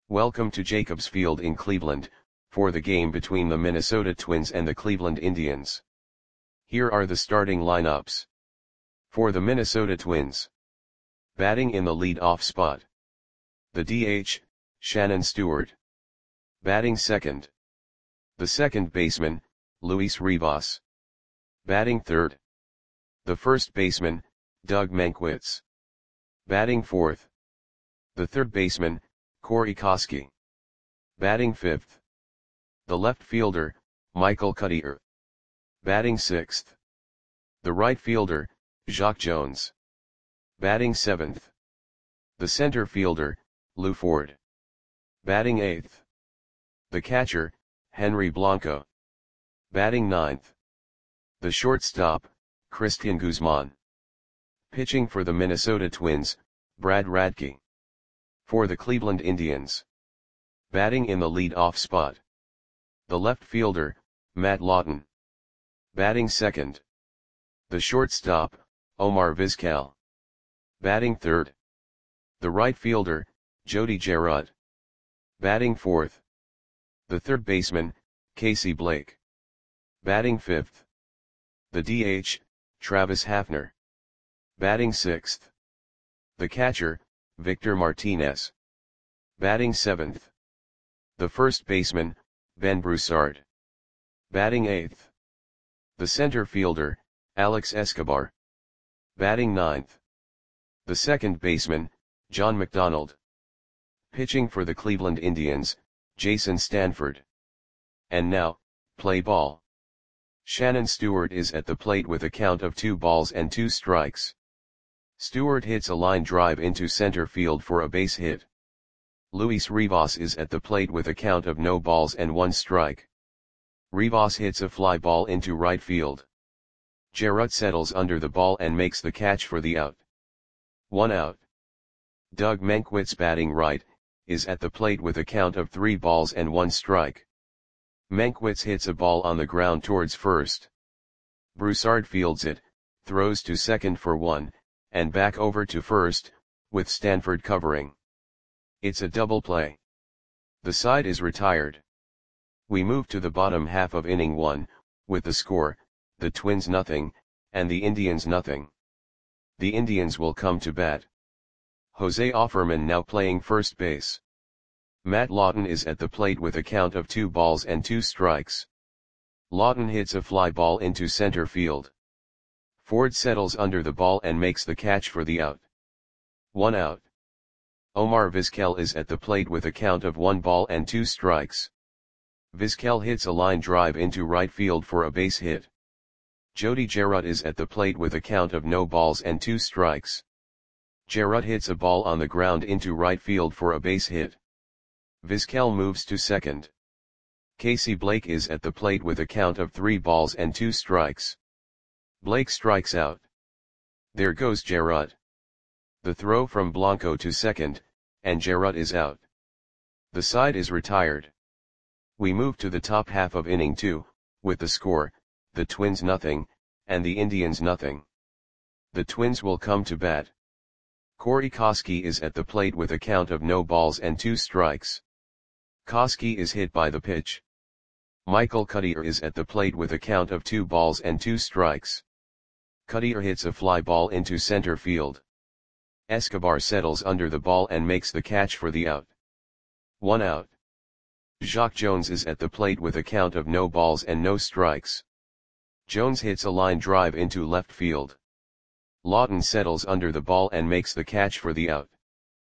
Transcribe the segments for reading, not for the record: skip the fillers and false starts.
Welcome to Jacobs Field in Cleveland, for the game between the Minnesota Twins and the Cleveland Indians. Here are the starting lineups. For the Minnesota Twins. Batting in the lead-off spot. The DH, Shannon Stewart. Batting second. The second baseman, Luis Rivas. Batting third. The first baseman, Doug Mankiewicz. Batting fourth. The third baseman, Corey Koskie. Batting fifth. The left fielder, Michael Cuddyer. Batting sixth. The right fielder, Jacque Jones. Batting seventh. The center fielder, Lew Ford. Batting eighth. The catcher, Henry Blanco. Batting ninth. The shortstop, Cristian Guzman. Pitching for the Minnesota Twins, Brad Radke. For the Cleveland Indians. Batting in the lead-off spot. The left fielder, Matt Lawton. Batting second. The shortstop, Omar Vizquel. Batting third. The right fielder, Jody Gerard. Batting fourth. The third baseman, Casey Blake. Batting fifth. The DH, Travis Hafner. Batting sixth. The catcher, Victor Martinez. Batting seventh. The first baseman, Ben Broussard. Batting eighth. The center fielder, Alex Escobar. Batting ninth. The second baseman, John McDonald. Pitching for the Cleveland Indians, Jason Stanford. And now, play ball. Shannon Stewart is at the plate with a count of 2 balls and 2 strikes. Stewart hits a line drive into center field for a base hit. Luis Rivas is at the plate with a count of no balls and 1 strike. Rivas hits a fly ball into right field. Gerard settles under the ball and makes the catch for the out. 1 out. Doug Mankiewicz, batting right, is at the plate with a count of 3 balls and 1 strike. Mankiewicz hits a ball on the ground towards first. Broussard fields it, throws to second for 1, and back over to first, with Stanford covering. It's a double play. The side is retired. We move to the bottom half of inning 1, with the score, the Twins nothing, and the Indians nothing. The Indians will come to bat. Jose Offerman now playing first base. Matt Lawton is at the plate with a count of 2 balls and 2 strikes. Lawton hits a fly ball into center field. Ford settles under the ball and makes the catch for the out. 1 out. Omar Vizquel is at the plate with a count of 1 ball and 2 strikes. Vizquel hits a line drive into right field for a base hit. Jody Gerard is at the plate with a count of no balls and 2 strikes. Gerard hits a ball on the ground into right field for a base hit. Vizquel moves to second. Casey Blake is at the plate with a count of 3 balls and 2 strikes. Blake strikes out. There goes Gerard. The throw from Blanco to second, and Gerard is out. The side is retired. We move to the top half of inning 2, with the score, the Twins nothing, and the Indians nothing. The Twins will come to bat. Corey Koskie is at the plate with a count of no balls and 2 strikes. Koskie is hit by the pitch. Michael Cuddyer is at the plate with a count of 2 balls and 2 strikes. Cuddyer hits a fly ball into center field. Escobar settles under the ball and makes the catch for the out. 1 out. Jacque Jones is at the plate with a count of no balls and no strikes. Jones hits a line drive into left field. Lawton settles under the ball and makes the catch for the out.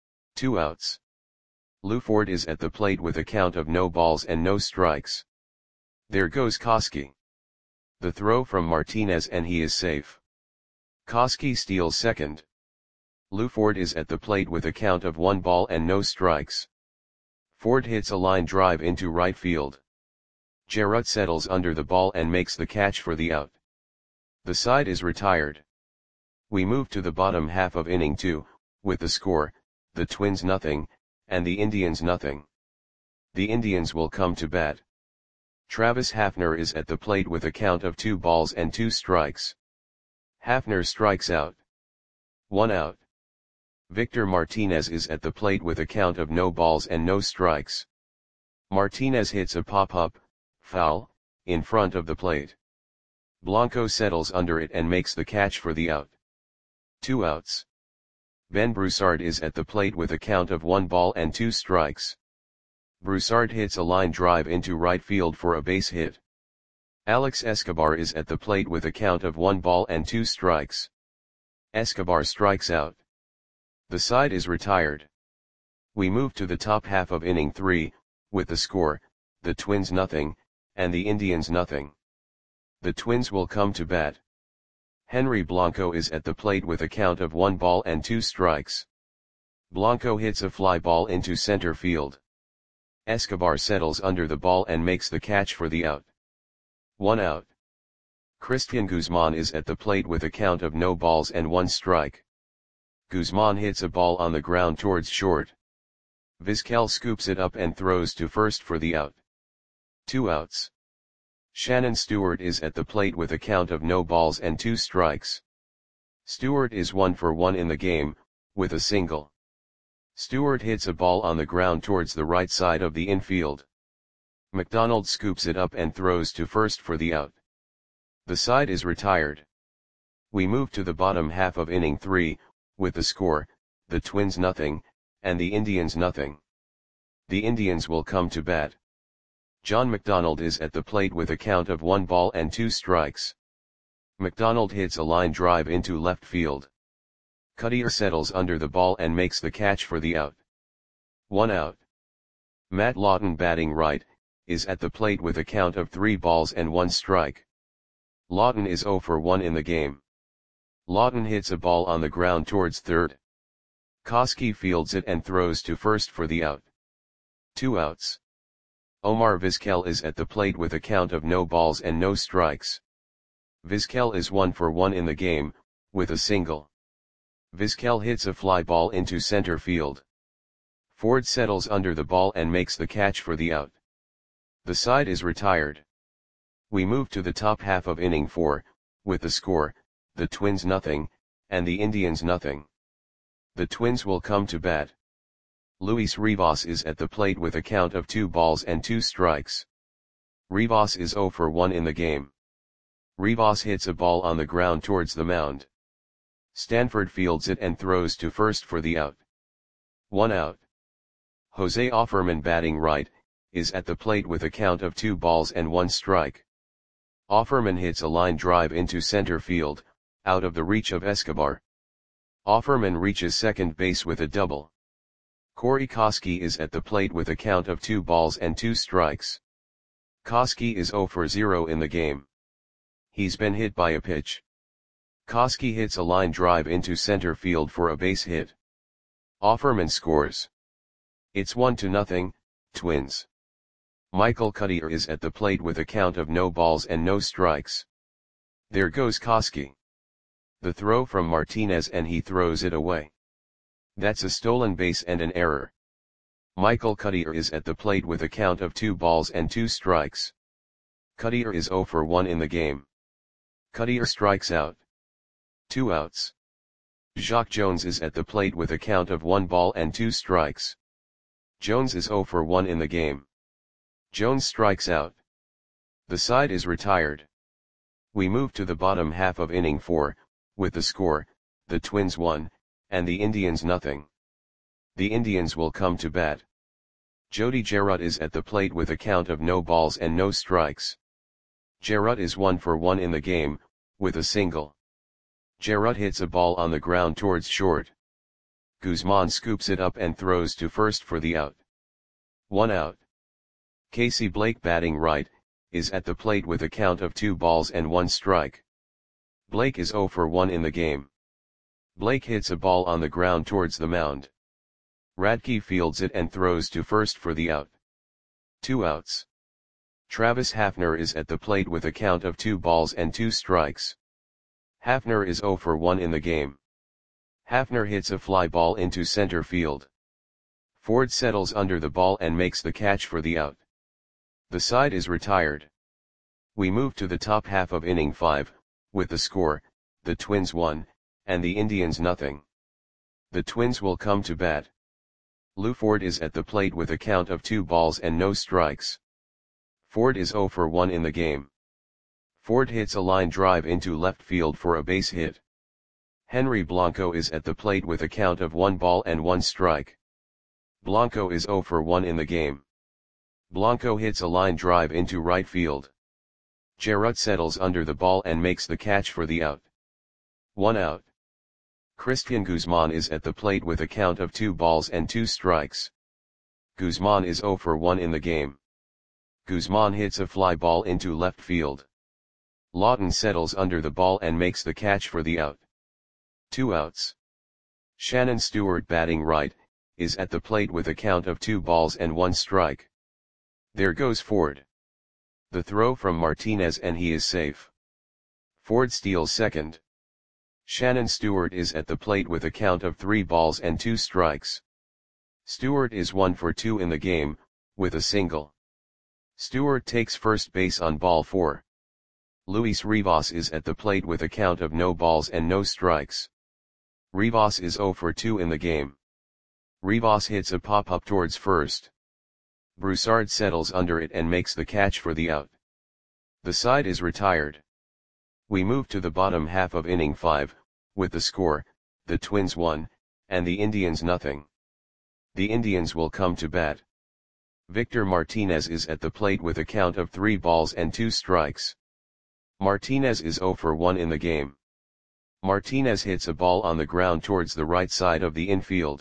2 outs. Lew Ford is at the plate with a count of no balls and no strikes. There goes Koskie. The throw from Martinez and he is safe. Koskie steals second. Lew Ford is at the plate with a count of 1 ball and no strikes. Ford hits a line drive into right field. Gerard settles under the ball and makes the catch for the out. The side is retired. We move to the bottom half of inning 2, with the score, the Twins nothing, and the Indians nothing. The Indians will come to bat. Travis Hafner is at the plate with a count of 2 balls and 2 strikes. Hafner strikes out. 1 out. Victor Martinez is at the plate with a count of no balls and no strikes. Martinez hits a pop-up, foul, in front of the plate. Blanco settles under it and makes the catch for the out. 2 outs. Ben Broussard is at the plate with a count of 1 ball and 2 strikes. Broussard hits a line drive into right field for a base hit. Alex Escobar is at the plate with a count of 1 ball and 2 strikes. Escobar strikes out. The side is retired. We move to the top half of inning 3, with the score, the Twins nothing, and the Indians nothing. The Twins will come to bat. Henry Blanco is at the plate with a count of 1 ball and 2 strikes. Blanco hits a fly ball into center field. Escobar settles under the ball and makes the catch for the out. 1 out. Christian Guzman is at the plate with a count of no balls and 1 strike. Guzman hits a ball on the ground towards short. Vizquel scoops it up and throws to first for the out. 2 outs. Shannon Stewart is at the plate with a count of no balls and 2 strikes. Stewart is 1 for 1 in the game, with a single. Stewart hits a ball on the ground towards the right side of the infield. McDonald scoops it up and throws to first for the out. The side is retired. We move to the bottom half of inning 3, with the score, the Twins nothing, and the Indians nothing. The Indians will come to bat. John McDonald is at the plate with a count of 1 ball and 2 strikes. McDonald hits a line drive into left field. Cuddyer settles under the ball and makes the catch for the out. 1 out. Matt Lawton, batting right, is at the plate with a count of 3 balls and 1 strike. Lawton is 0 for 1 in the game. Lawton hits a ball on the ground towards third. Koski fields it and throws to first for the out. 2 outs. Omar Vizquel is at the plate with a count of no balls and no strikes. Vizquel is 1 for 1 in the game, with a single. Vizquel hits a fly ball into center field. Ford settles under the ball and makes the catch for the out. The side is retired. We move to the top half of inning 4, with the score, the Twins nothing, and the Indians nothing. The Twins will come to bat. Luis Rivas is at the plate with a count of 2 balls and 2 strikes. Rivas is 0 for 1 in the game. Rivas hits a ball on the ground towards the mound. Stanford fields it and throws to first for the out. 1 out. Jose Offerman, batting right, is at the plate with a count of 2 balls and 1 strike. Offerman hits a line drive into center field, out of the reach of Escobar. Offerman reaches second base with a double. Corey Koski is at the plate with a count of 2 balls and 2 strikes. Koski is 0 for 0 in the game. He's been hit by a pitch. Koski hits a line drive into center field for a base hit. Offerman scores. It's 1-0, Twins. Michael Cuddyer is at the plate with a count of no balls and no strikes. There goes Koski. The throw from Martinez and he throws it away. That's a stolen base and an error. Michael Cuddyer is at the plate with a count of 2 balls and 2 strikes. Cuddyer is 0 for 1 in the game. Cuddyer strikes out. 2 outs. Jacque Jones is at the plate with a count of 1 ball and 2 strikes. Jones is 0 for 1 in the game. Jones strikes out. The side is retired. We move to the bottom half of inning 4, with the score, the Twins 1, and the Indians nothing. The Indians will come to bat. Jody Gerut is at the plate with a count of no balls and no strikes. Gerut is 1 for 1 in the game, with a single. Gerut hits a ball on the ground towards short. Guzman scoops it up and throws to first for the out. 1 out. Casey Blake, batting right, is at the plate with a count of 2 balls and 1 strike. Blake is 0 for 1 in the game. Blake hits a ball on the ground towards the mound. Radke fields it and throws to first for the out. 2 outs. Travis Hafner is at the plate with a count of 2 balls and 2 strikes. Hafner is 0 for 1 in the game. Hafner hits a fly ball into center field. Ford settles under the ball and makes the catch for the out. The side is retired. We move to the top half of inning 5, with the score, the Twins 1, and the Indians nothing. The Twins will come to bat. Lew Ford is at the plate with a count of 2 balls and no strikes. Ford is 0 for 1 in the game. Ford hits a line drive into left field for a base hit. Henry Blanco is at the plate with a count of 1 ball and 1 strike. Blanco is 0 for 1 in the game. Blanco hits a line drive into right field. Jarrett settles under the ball and makes the catch for the out. 1 out. Christian Guzman is at the plate with a count of 2 balls and 2 strikes. Guzman is 0 for 1 in the game. Guzman hits a fly ball into left field. Lawton settles under the ball and makes the catch for the out. 2 outs. Shannon Stewart, batting right, is at the plate with a count of 2 balls and 1 strike. There goes Ford. The throw from Martinez and he is safe. Ford steals second. Shannon Stewart is at the plate with a count of 3 balls and 2 strikes. Stewart is 1 for 2 in the game, with a single. Stewart takes first base on ball 4. Luis Rivas is at the plate with a count of no balls and no strikes. Rivas is 0 for 2 in the game. Rivas hits a pop-up towards first. Broussard settles under it and makes the catch for the out. The side is retired. We move to the bottom half of inning 5, with the score, the Twins 1, and the Indians nothing. The Indians will come to bat. Victor Martinez is at the plate with a count of 3 balls and 2 strikes. Martinez is 0 for 1 in the game. Martinez hits a ball on the ground towards the right side of the infield.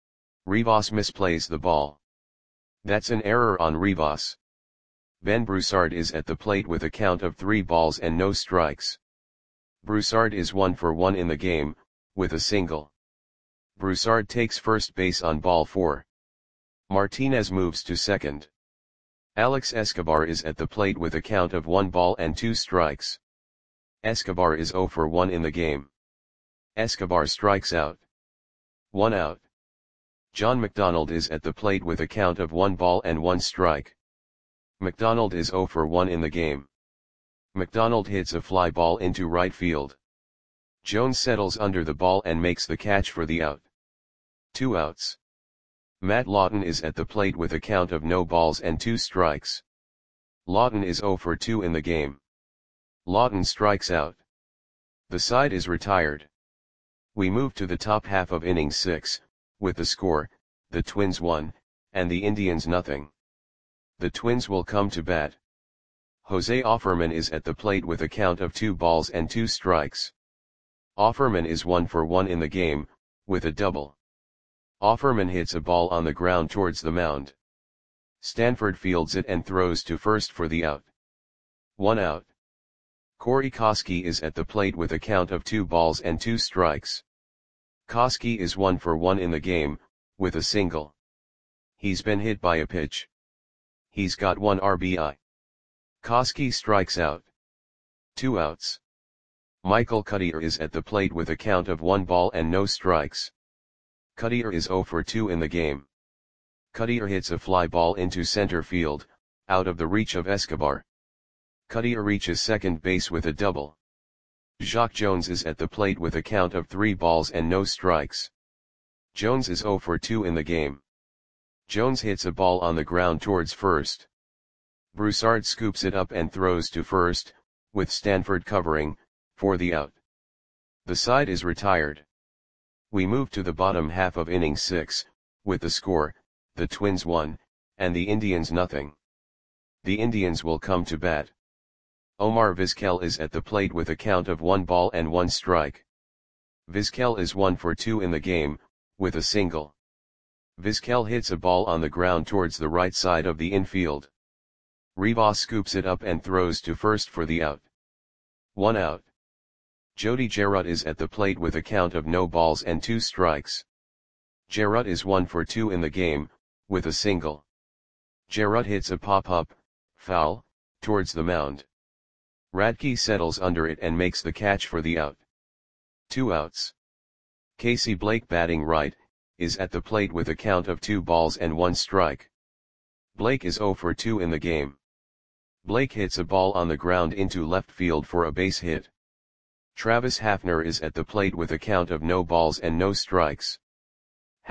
Rivas misplays the ball. That's an error on Rivas. Ben Broussard is at the plate with a count of 3 balls and no strikes. Broussard is 1 for 1 in the game, with a single. Broussard takes first base on ball 4. Martinez moves to second. Alex Escobar is at the plate with a count of 1 ball and 2 strikes. Escobar is 0 for 1 in the game. Escobar strikes out. 1 out. John McDonald is at the plate with a count of 1 ball and 1 strike. McDonald is 0 for 1 in the game. McDonald hits a fly ball into right field. Jones settles under the ball and makes the catch for the out. 2 outs. Matt Lawton is at the plate with a count of no balls and 2 strikes. Lawton is 0 for 2 in the game. Lawton strikes out. The side is retired. We move to the top half of inning 6, with the score, the Twins 1, and the Indians nothing. The Twins will come to bat. Jose Offerman is at the plate with a count of 2 balls and 2 strikes. Offerman is 1 for 1 in the game, with a double. Offerman hits a ball on the ground towards the mound. Stanford fields it and throws to first for the out. 1 out. Corey Koskie is at the plate with a count of 2 balls and 2 strikes. Koskie is 1 for 1 in the game, with a single. He's been hit by a pitch. He's got 1 RBI. Koskie strikes out. 2 outs. Michael Cuddyer is at the plate with a count of 1 ball and no strikes. Cuddyer is 0 for 2 in the game. Cuddyer hits a fly ball into center field, out of the reach of Escobar. Cuddyer reaches second base with a double. Jacque Jones is at the plate with a count of 3 balls and no strikes. Jones is 0 for 2 in the game. Jones hits a ball on the ground towards first. Broussard scoops it up and throws to first, with Stanford covering, for the out. The side is retired. We move to the bottom half of inning 6, with the score, the Twins 1, and the Indians nothing. The Indians will come to bat. Omar Vizquel is at the plate with a count of 1 ball and 1 strike. Vizquel is 1 for 2 in the game, with a single. Vizquel hits a ball on the ground towards the right side of the infield. Rivas scoops it up and throws to first for the out. 1 out. Jody Jarrett is at the plate with a count of no balls and 2 strikes. Jarrett is 1 for 2 in the game, with a single. Jarrett hits a pop-up, foul, towards the mound. Radke settles under it and makes the catch for the out. 2 outs. Casey Blake, batting right, is at the plate with a count of 2 balls and 1 strike. Blake is 0 for 2 in the game. Blake hits a ball on the ground into left field for a base hit. Travis Hafner is at the plate with a count of no balls and no strikes.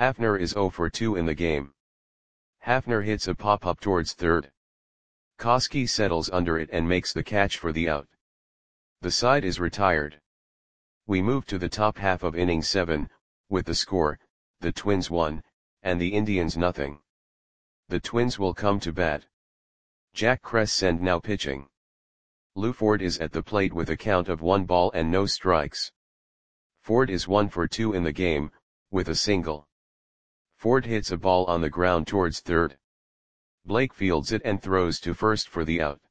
Hafner is 0 for 2 in the game. Hafner hits a pop-up towards third. Koski settles under it and makes the catch for the out. The side is retired. We move to the top half of inning 7, with the score, the Twins 1, and the Indians nothing. The Twins will come to bat. Jack Crescent now pitching. Lou Ford is at the plate with a count of 1 ball and no strikes. Ford is 1 for 2 in the game, with a single. Ford hits a ball on the ground towards third. Blake fields it and throws to first for the out.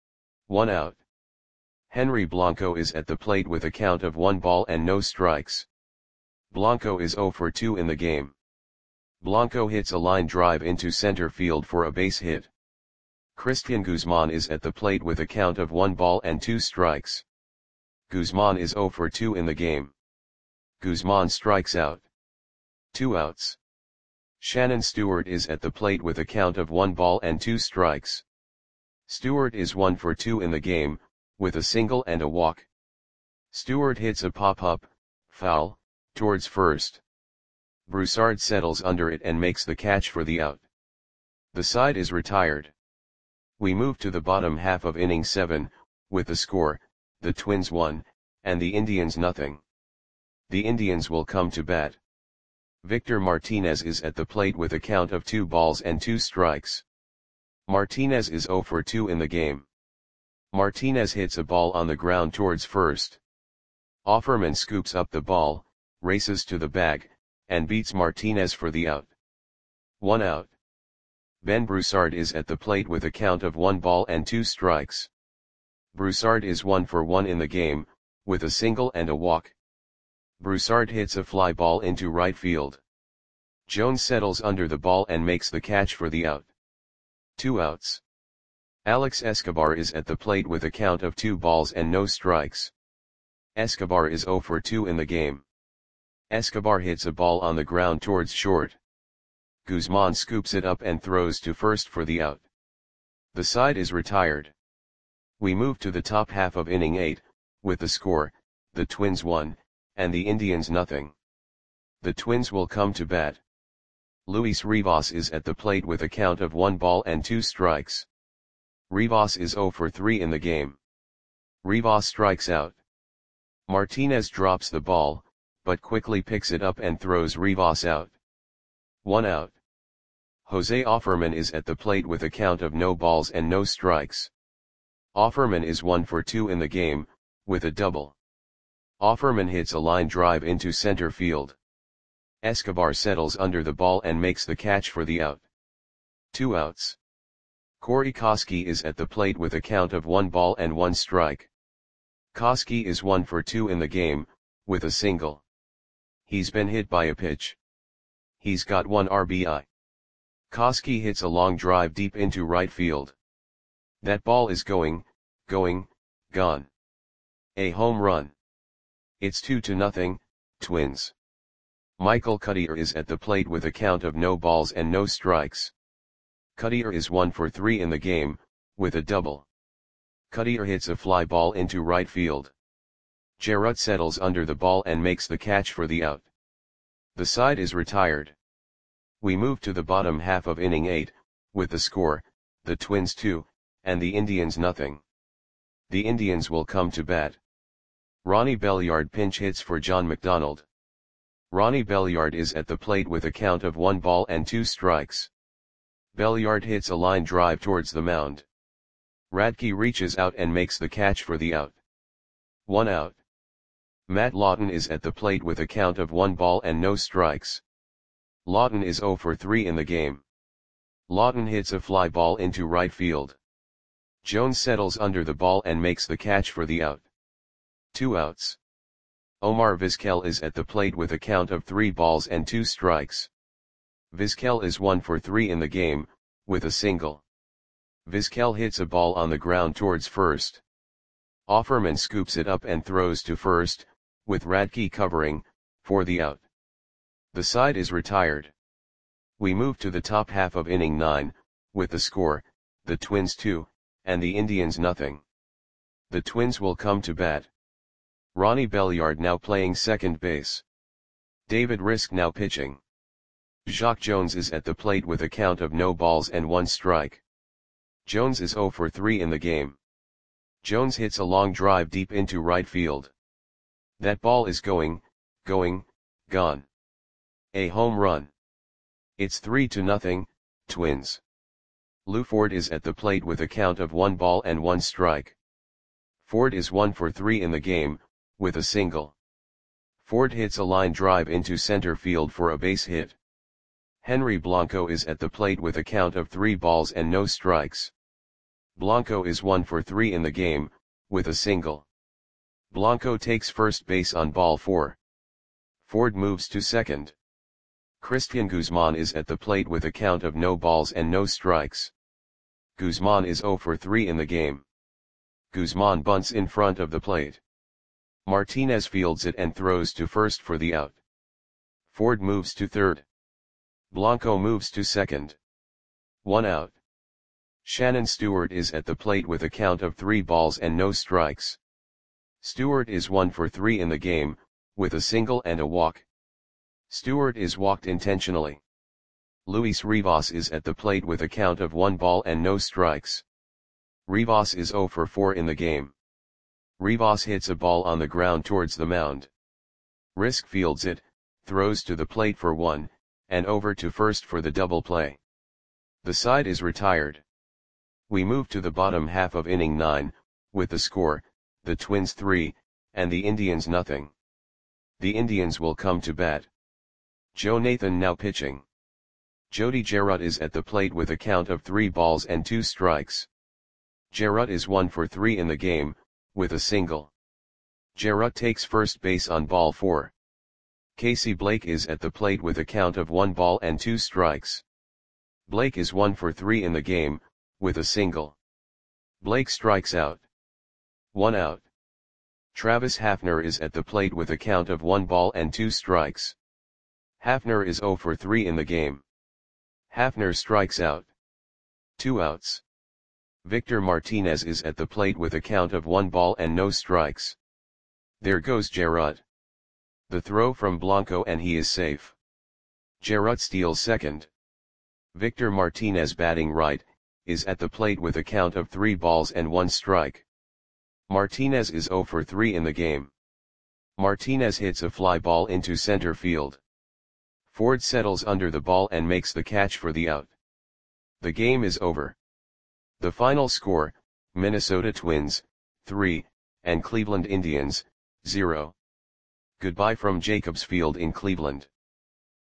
1 out. Henry Blanco is at the plate with a count of 1 ball and no strikes. Blanco is 0 for 2 in the game. Blanco hits a line drive into center field for a base hit. Christian Guzman is at the plate with a count of 1 ball and 2 strikes. Guzman is 0 for 2 in the game. Guzman strikes out. 2 outs. Shannon Stewart is at the plate with a count of 1 ball and 2 strikes. Stewart is 1 for 2 in the game, with a single and a walk. Stewart hits a pop-up, foul, towards first. Broussard settles under it and makes the catch for the out. The side is retired. We move to the bottom half of inning 7, with the score, the Twins 1, and the Indians nothing. The Indians will come to bat. Victor Martinez is at the plate with a count of 2 balls and 2 strikes. Martinez is 0 for 2 in the game. Martinez hits a ball on the ground towards first. Offerman scoops up the ball, races to the bag, and beats Martinez for the out. 1 out. Ben Broussard is at the plate with a count of 1 ball and 2 strikes. Broussard is 1 for 1 in the game, with a single and a walk. Broussard hits a fly ball into right field. Jones settles under the ball and makes the catch for the out. 2 outs. Alex Escobar is at the plate with a count of 2 balls and no strikes. Escobar is 0 for 2 in the game. Escobar hits a ball on the ground towards short. Guzman scoops it up and throws to first for the out. The side is retired. We move to the top half of inning 8, with the score, the Twins 1, and the Indians nothing. The Twins will come to bat. Luis Rivas is at the plate with a count of 1 ball and 2 strikes. Rivas is 0 for 3 in the game. Rivas strikes out. Martinez drops the ball, but quickly picks it up and throws Rivas out. 1 out. Jose Offerman is at the plate with a count of no balls and no strikes. Offerman is 1 for 2 in the game, with a double. Offerman hits a line drive into center field. Escobar settles under the ball and makes the catch for the out. 2 outs. Corey Koski is at the plate with a count of 1 ball and 1 strike. Koski is 1 for 2 in the game, with a single. He's been hit by a pitch. He's got 1 RBI. Koski hits a long drive deep into right field. That ball is going, gone. A home run. It's 2-0, Twins. Michael Cuddyer is at the plate with a count of no balls and no strikes. Cuddyer is 1 for 3 in the game, with a double. Cuddyer hits a fly ball into right field. Jarrett settles under the ball and makes the catch for the out. The side is retired. We move to the bottom half of inning 8, with the score, the Twins 2, and the Indians nothing. The Indians will come to bat. Ronnie Belliard pinch hits for John McDonald. Ronnie Belliard is at the plate with a count of 1 ball and 2 strikes. Belliard hits a line drive towards the mound. Radke reaches out and makes the catch for the out. 1 out. Matt Lawton is at the plate with a count of 1 ball and no strikes. Lawton is 0 for 3 in the game. Lawton hits a fly ball into right field. Jones settles under the ball and makes the catch for the out. 2 outs. Omar Vizquel is at the plate with a count of 3 balls and 2 strikes. Vizquel is 1 for 3 in the game, with a single. Vizquel hits a ball on the ground towards first. Offerman scoops it up and throws to first, with Radke covering, for the out. The side is retired. We move to the top half of inning 9, with the score, the Twins 2, and the Indians nothing. The Twins will come to bat. Ronnie Belliard now playing second base. David Risk now pitching. Jacque Jones is at the plate with a count of no balls and 1 strike. Jones is 0 for 3 in the game. Jones hits a long drive deep into right field. That ball is going, gone. A home run. It's 3-0, Twins. Lew Ford is at the plate with a count of 1 ball and 1 strike. Ford is 1 for 3 in the game, with a single. Ford hits a line drive into center field for a base hit. Henry Blanco is at the plate with a count of 3 balls and no strikes. Blanco is 1 for 3 in the game, with a single. Blanco takes first base on ball 4. Ford moves to second. Cristian Guzman is at the plate with a count of no balls and no strikes. Guzman is 0 for 3 in the game. Guzman bunts in front of the plate. Martinez fields it and throws to first for the out. Ford moves to third. Blanco moves to second. 1 out. Shannon Stewart is at the plate with a count of 3 balls and no strikes. Stewart is 1 for 3 in the game, with a single and a walk. Stewart is walked intentionally. Luis Rivas is at the plate with a count of 1 ball and no strikes. Rivas is 0 for 4 in the game. Rivas hits a ball on the ground towards the mound. Risk fields it, throws to the plate for 1, and over to first for the double play. The side is retired. We move to the bottom half of inning 9, with the score, the Twins 3, and the Indians nothing. The Indians will come to bat. Joe Nathan now pitching. Jody Gerut is at the plate with a count of 3 balls and 2 strikes. Gerut is 1 for 3 in the game, with a single. Gerut takes first base on ball 4. Casey Blake is at the plate with a count of 1 ball and 2 strikes. Blake is 1 for 3 in the game, with a single. Blake strikes out. 1 out. Travis Hafner is at the plate with a count of 1 ball and 2 strikes. Hafner is 0 for 3 in the game. Hafner strikes out. 2 outs. Victor Martinez is at the plate with a count of 1 ball and no strikes. There goes Gerut. The throw from Blanco and he is safe. Gerut steals second. Victor Martinez batting right, is at the plate with a count of 3 balls and 1 strike. Martinez is 0 for 3 in the game. Martinez hits a fly ball into center field. Ford settles under the ball and makes the catch for the out. The game is over. The final score, Minnesota Twins, 3, and Cleveland Indians, 0. Goodbye from Jacobs Field in Cleveland.